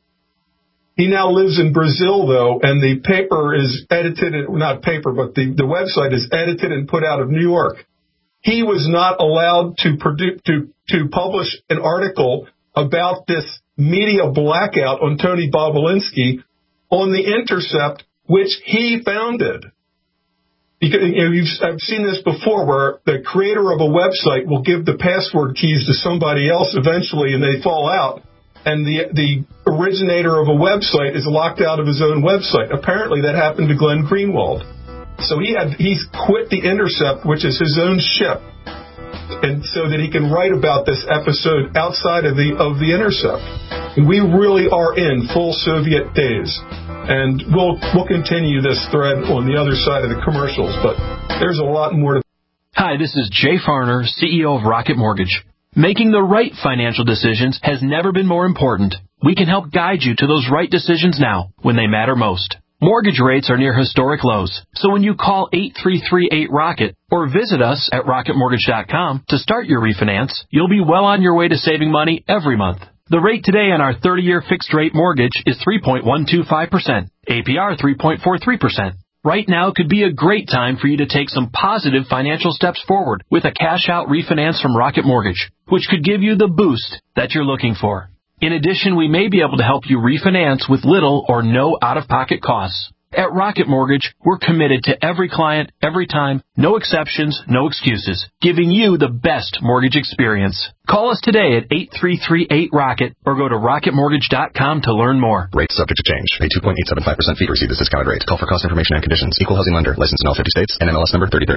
He now lives in Brazil, though, and the paper is edited, not paper, but the, the website is edited and put out of New York. He was not allowed to produce, to, to publish an article about this media blackout on Tony Bobulinski on The Intercept, which he founded. Because, you know, you've, I've seen this before where the creator of a website will give the password keys to somebody else eventually and they fall out. And the the originator of a website is locked out of his own website. Apparently that happened to Glenn Greenwald. So he had he's quit The Intercept, which is his own ship, and so that he can write about this episode outside of the of The Intercept. And we really are in full Soviet days. And we'll we'll continue this thread on the other side of the commercials, but there's a lot more to. Hi, this is Jay Farner, C E O of Rocket Mortgage. Making the right financial decisions has never been more important. We can help guide you to those right decisions now, when they matter most. Mortgage rates are near historic lows, so when you call eight three three eight ROCKET or visit us at rocket mortgage dot com to start your refinance, you'll be well on your way to saving money every month. The rate today on our thirty-year fixed-rate mortgage is three point one two five percent, A P R three point four three percent. Right now could be a great time for you to take some positive financial steps forward with a cash-out refinance from Rocket Mortgage, which could give you the boost that you're looking for. In addition, we may be able to help you refinance with little or no out-of-pocket costs. At Rocket Mortgage, we're committed to every client, every time, no exceptions, no excuses, giving you the best mortgage experience. Call us today at eight three three eight ROCKET or go to rocket mortgage dot com to learn more. Rates subject to change. Pay two point eight seven five percent fee to receive this discounted rate. Call for cost information and conditions. Equal housing lender. Licensed in all fifty states. N M L S number thirty thirty.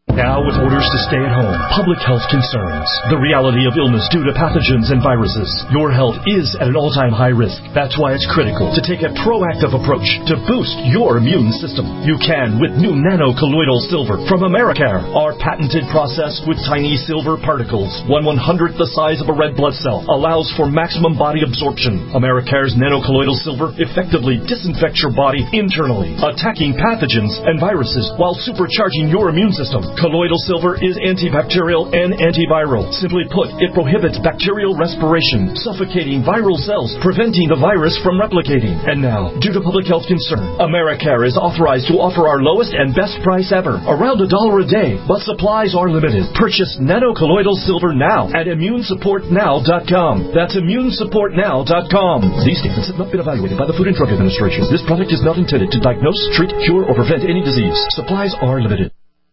Now with orders to stay at home, public health concerns, the reality of illness due to pathogens and viruses, your health is at an all-time high risk. That's why it's critical to take a proactive approach to boost your immune system. You can with new nano-colloidal silver from Americare. Our patented process with tiny silver particles, one one-hundredth the size of a red blood cell, allows for maximum body absorption. Americare's nano-colloidal silver effectively disinfects your body internally, attacking pathogens and viruses while supercharging your immune system. Colloidal silver is antibacterial and antiviral. Simply put, it prohibits bacterial respiration, suffocating viral cells, preventing the virus from replicating. And now, due to public health concern, Americare is authorized to offer our lowest and best price ever, around a dollar a day, but supplies are limited. Purchase nano-colloidal silver now at immune support now dot com. That's immune support now dot com. These statements have not been evaluated by the Food and Drug Administration. This product is not intended to diagnose, treat, cure, or prevent any disease. Supplies are limited.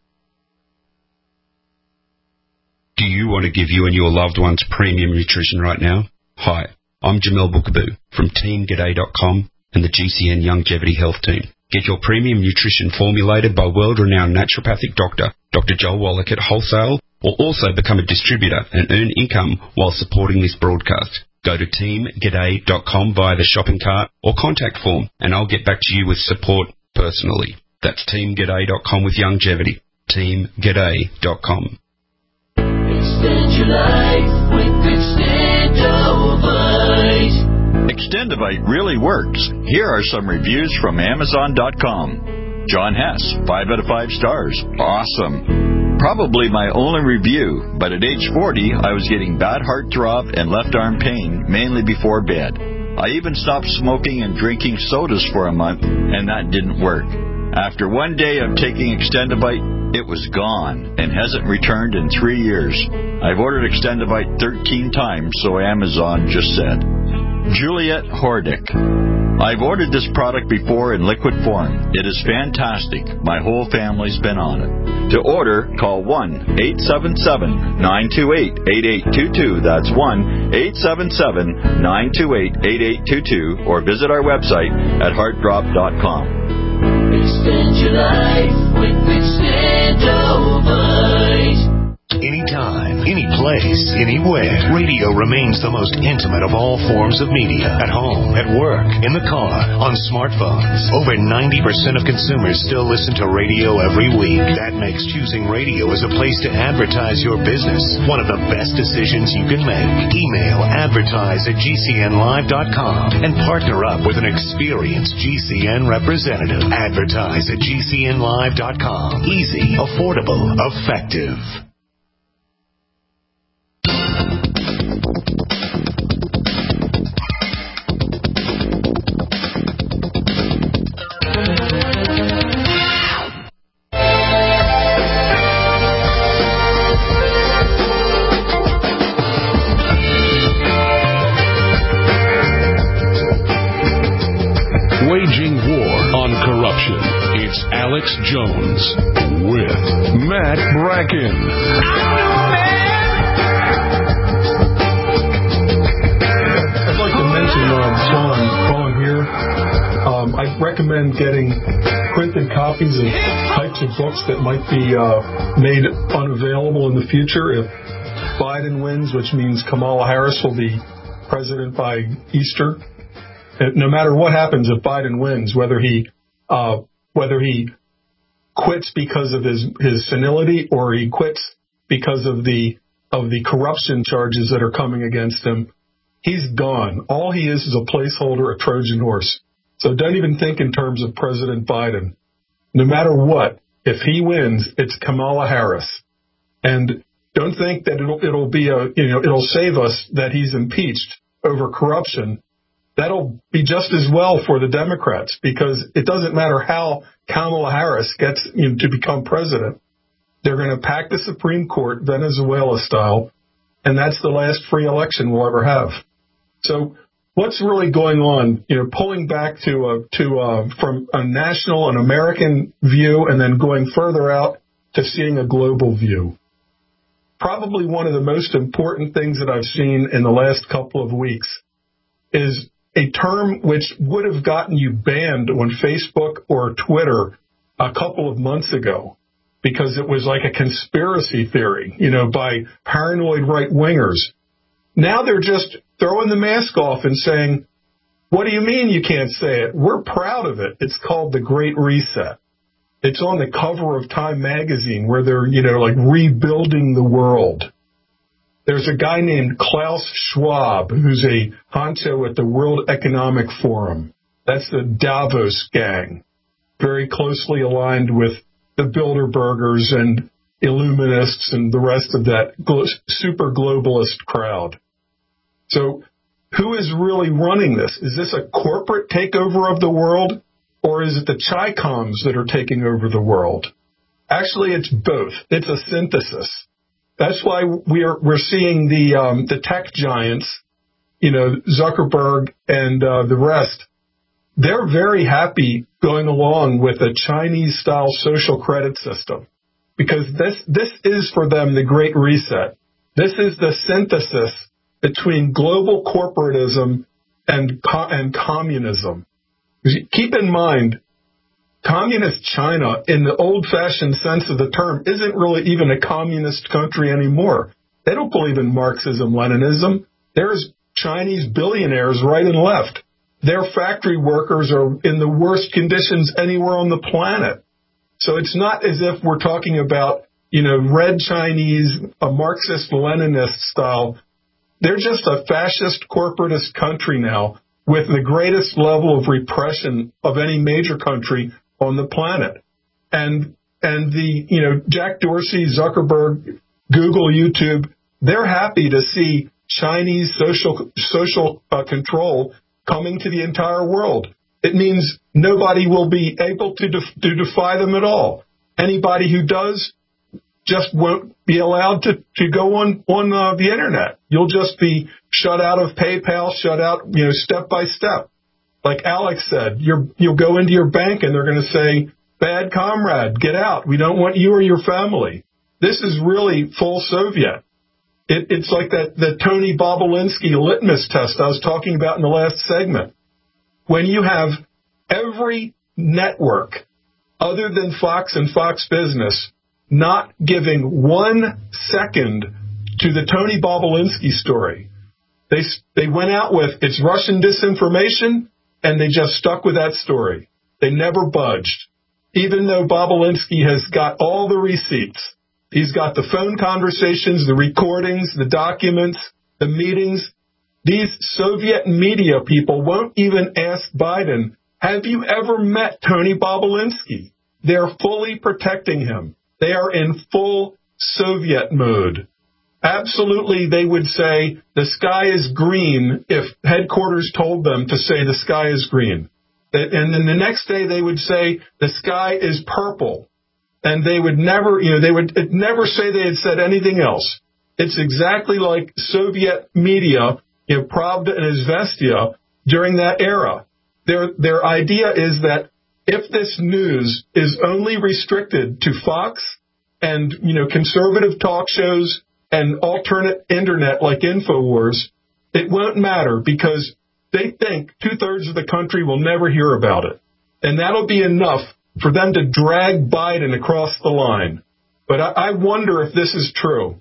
Do you want to give you and your loved ones premium nutrition right now? Hi, I'm Jamel Bookaboo from team g'day dot com and the G C N Longevity Health Team. Get your premium nutrition formulated by world-renowned naturopathic doctor, Doctor Joel Wallach at wholesale, or also become a distributor and earn income while supporting this broadcast. Go to team g'day dot com via the shopping cart or contact form, and I'll get back to you with support personally. That's team g'day dot com with longevity. team g'day dot com. Extend your life with Extendovite. Extendovite really works. Here are some reviews from Amazon dot com. John Hess, five out of five stars. Awesome. Probably my only review, but at age forty, I was getting bad heart throb and left arm pain, mainly before bed. I even stopped smoking and drinking sodas for a month, and that didn't work. After one day of taking Extendovite, it was gone and hasn't returned in three years. I've ordered Extendovite thirteen times, so Amazon just said. Juliet Hordick. I've ordered this product before in liquid form. It is fantastic. My whole family's been on it. To order, call one eight seven seven, nine two eight, eight eight two two. That's one eight seven seven, nine two eight, eight eight two two, or visit our website at heart drop dot com. Extend your life with Extendovite. Anytime, any place, anywhere, radio remains the most intimate of all forms of media. At home, at work, in the car, on smartphones. Over ninety percent of consumers still listen to radio every week. That makes choosing radio as a place to advertise your business one of the best decisions you can make. Email advertise at G C N live dot com and partner up with an experienced G C N representative. Advertise at G C N live dot com. Easy, affordable, effective. Waging war on corruption. It's Alex Jones with Matt Bracken. I'd like to mention uh, while I'm, while I'm here, um, I recommend getting printed copies of types of books that might be uh, made unavailable in the future if Biden wins, which means Kamala Harris will be president by Easter. No matter what happens if Biden wins, whether he uh, whether he quits because of his, his senility or he quits because of the of the corruption charges that are coming against him, he's gone. All he is is a placeholder, a Trojan horse. So don't even think in terms of President Biden. No matter what, if he wins, it's Kamala Harris. And don't think that it'll it'll be a you know it'll save us that he's impeached over corruption. That'll be just as well for the Democrats, because it doesn't matter how Kamala Harris gets you know, to become president. They're going to pack the Supreme Court, Venezuela style, and that's the last free election we'll ever have. So what's really going on, you know, pulling back to a, to a, from a national, an American view, and then going further out to seeing a global view. Probably one of the most important things that I've seen in the last couple of weeks is a term which would have gotten you banned on Facebook or Twitter a couple of months ago. because it was like a conspiracy theory, you know, by paranoid right-wingers. Now they're just throwing the mask off and saying, what do you mean you can't say it? We're proud of it. It's called the Great Reset. It's on the cover of Time magazine where they're, you know, like rebuilding the world. There's a guy named Klaus Schwab, who's a honcho at the World Economic Forum. That's the Davos gang, very closely aligned with the Bilderbergers and Illuminists and the rest of that glo- super globalist crowd. So who is really running this? Is this a corporate takeover of the world, or is it the Chi-Coms that are taking over the world? Actually, it's both. It's a synthesis. That's why we're we're seeing the um, the tech giants, you know, Zuckerberg and uh, the rest. They're very happy going along with a Chinese-style social credit system, because this this is for them the Great Reset. This is the synthesis between global corporatism and and communism. Keep in mind, communist China, in the old-fashioned sense of the term, isn't really even a communist country anymore. They don't believe in Marxism, Leninism. There's Chinese billionaires right and left. Their factory workers are in the worst conditions anywhere on the planet. So it's not as if we're talking about, you know, red Chinese, a Marxist-Leninist style. They're just a fascist corporatist country now with the greatest level of repression of any major country on the planet. And and the, you know, Jack Dorsey, Zuckerberg, Google, YouTube, they're happy to see Chinese social social uh, control coming to the entire world. It means nobody will be able to, def- to defy them at all. Anybody who does just won't be allowed to, to go on, on uh, the internet. You'll just be shut out of PayPal, shut out, you know, step by step. Like Alex said, you're, you'll go into your bank and they're going to say, bad comrade, get out. We don't want you or your family. This is really full Soviet. It, it's like that, the Tony Bobolinsky litmus test I was talking about in the last segment. When you have every network other than Fox and Fox Business not giving one second to the Tony Bobolinsky story, they they went out with, it's Russian disinformation, and they just stuck with that story. They never budged, even though Bobolinsky has got all the receipts. He's got the phone conversations, the recordings, the documents, the meetings. These Soviet media people won't even ask Biden, have you ever met Tony Bobolinsky? They're fully protecting him. They are in full Soviet mode. Absolutely, they would say the sky is green if headquarters told them to say the sky is green. And then the next day they would say the sky is purple. And they would never, you know, they would never say they had said anything else. It's exactly like Soviet media, you know, Pravda and Izvestia during that era. Their their idea is that if this news is only restricted to Fox and, you know, conservative talk shows and alternate internet like InfoWars, it won't matter because they think two-thirds of the country will never hear about it. And that'll be enough for them to drag Biden across the line. But I, I wonder if this is true.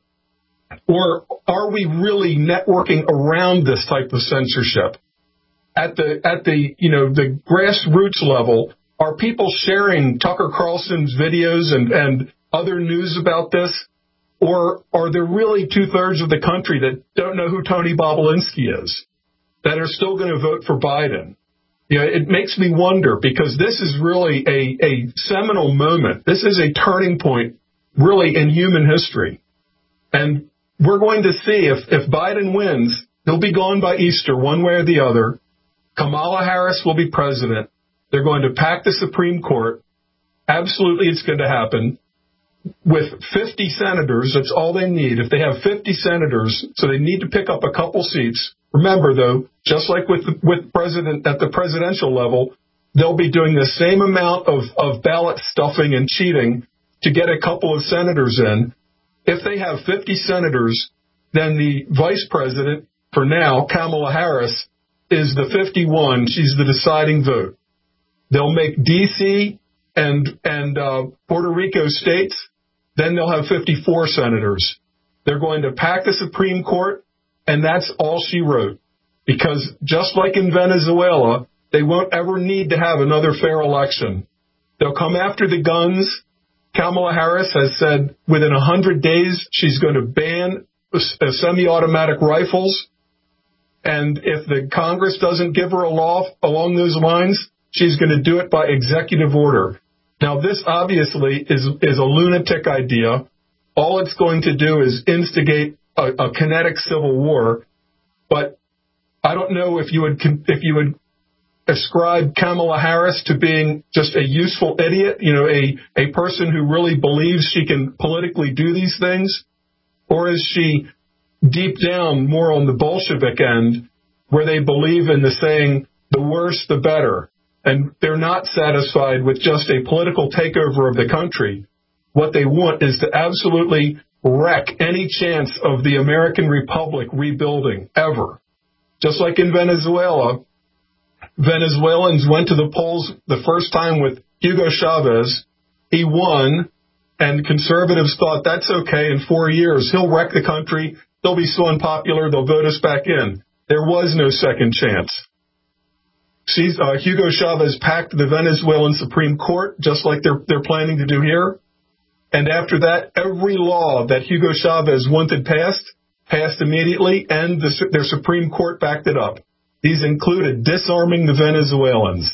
Or are we really networking around this type of censorship? At the, at the, you know, the grassroots level, are people sharing Tucker Carlson's videos and, and other news about this? Or are there really two-thirds of the country that don't know who Tony Bobolinsky is, that are still going to vote for Biden? You know, it makes me wonder, because this is really a, a seminal moment. This is a turning point, really, in human history. And we're going to see if, if Biden wins, he'll be gone by Easter, one way or the other. Kamala Harris will be president. They're going to pack the Supreme Court. Absolutely, it's going to happen. With fifty senators, that's all they need. If they have fifty senators, so they need to pick up a couple seats. Remember, though, just like with the, with president at the presidential level, they'll be doing the same amount of, of ballot stuffing and cheating to get a couple of senators in. If they have fifty senators, then the vice president, for now, Kamala Harris, is the fifty-one. She's the deciding vote. They'll make D C and and uh, Puerto Rico states. then they'll have fifty-four senators. They're going to pack the Supreme Court, and that's all she wrote. Because just like in Venezuela, they won't ever need to have another fair election. They'll come after the guns. Kamala Harris has said within one hundred days she's going to ban semi-automatic rifles. And if the Congress doesn't give her a law along those lines, she's going to do it by executive order. Now, this obviously is, is a lunatic idea. All it's going to do is instigate a, a kinetic civil war. But I don't know if you would if you would ascribe Kamala Harris to being just a useful idiot, you know, a, a person who really believes she can politically do these things, or is she deep down more on the Bolshevik end, where they believe in the saying, the worse the better, and they're not satisfied with just a political takeover of the country. What they want is to absolutely wreck any chance of the American Republic rebuilding, ever. Just like in Venezuela, Venezuelans went to the polls the first time with Hugo Chavez. He won, and conservatives thought, that's okay, in four years, he'll wreck the country, they'll be so unpopular, they'll vote us back in. There was no second chance. See, uh, Hugo Chavez packed the Venezuelan Supreme Court, just like they're, they're planning to do here. And after that, every law that Hugo Chavez wanted passed, passed immediately, and the, their Supreme Court backed it up. These included disarming the Venezuelans.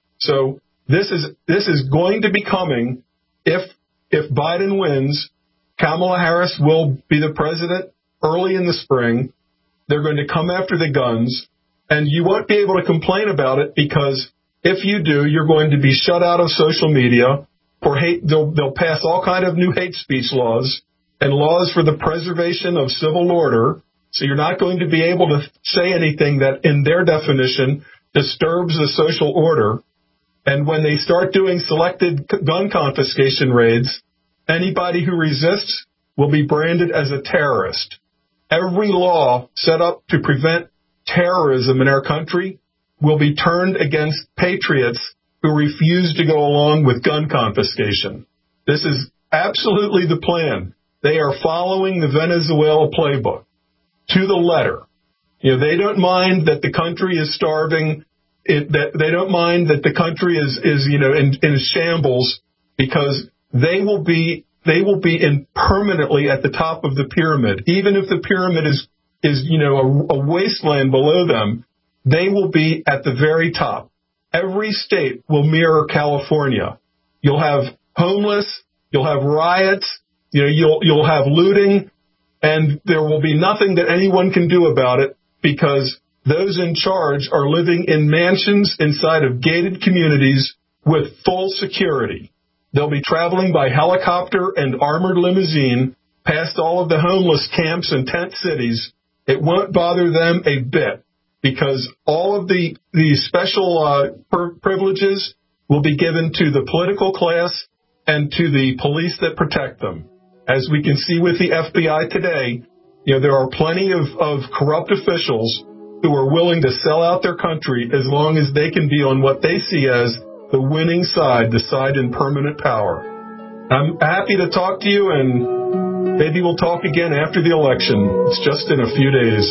So this is this is going to be coming. If if Biden wins, Kamala Harris will be the president early in the spring. They're going to come after the guns, and you won't be able to complain about it, because if you do, you're going to be shut out of social media. For hate, they'll, they'll pass all kind of new hate speech laws and laws for the preservation of civil order. So you're not going to be able to say anything that, in their definition, disturbs the social order. And when they start doing selected gun confiscation raids, anybody who resists will be branded as a terrorist. Every law set up to prevent terrorism in our country will be turned against patriots who refuse to go along with gun confiscation. This is absolutely the plan. They are following the Venezuela playbook to the letter. You know, they don't mind that the country is starving. It, that they don't mind that the country is, is you know, in, in shambles, because they will be they will be in permanently at the top of the pyramid. Even if the pyramid is is you know a, a wasteland below them, they will be at the very top. Every state will mirror California. You'll have homeless, you'll have riots, you know, you'll you'll have looting, and there will be nothing that anyone can do about it, because those in charge are living in mansions inside of gated communities with full security. They'll be traveling by helicopter and armored limousine past all of the homeless camps and tent cities. It won't bother them a bit, because all of the, the special uh, per- privileges will be given to the political class and to the police that protect them. As we can see with the F B I today, you know, there are plenty of, of corrupt officials who are willing to sell out their country as long as they can be on what they see as the winning side, the side in permanent power. I'm happy to talk to you, and maybe we'll talk again after the election. It's just in a few days.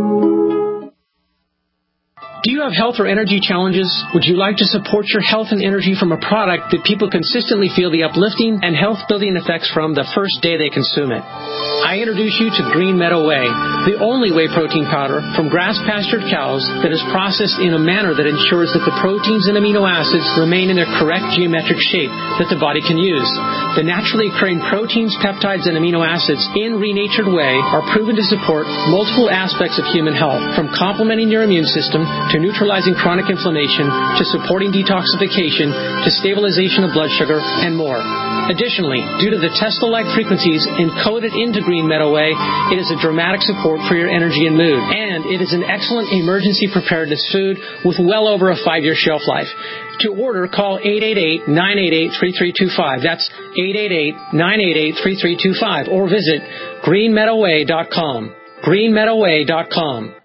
Do you have health or energy challenges? Would you like to support your health and energy from a product that people consistently feel the uplifting and health-building effects from the first day they consume it? I introduce you to Green Meadow Whey, the only whey protein powder from grass-pastured cows that is processed in a manner that ensures that the proteins and amino acids remain in their correct geometric shape that the body can use. The naturally occurring proteins, peptides, and amino acids in renatured whey are proven to support multiple aspects of human health, from complementing your immune system to neutralizing chronic inflammation, to supporting detoxification, to stabilization of blood sugar, and more. Additionally, due to the Tesla-like frequencies encoded into Green Meadow Whey, it is a dramatic support for your energy and mood. And it is an excellent emergency preparedness food with well over a five-year shelf life. To order, call eight eight eight, nine eight eight, three three two five. That's eight eight eight, nine eight eight, three three two five. Or visit green meadow way dot com. green meadow way dot com.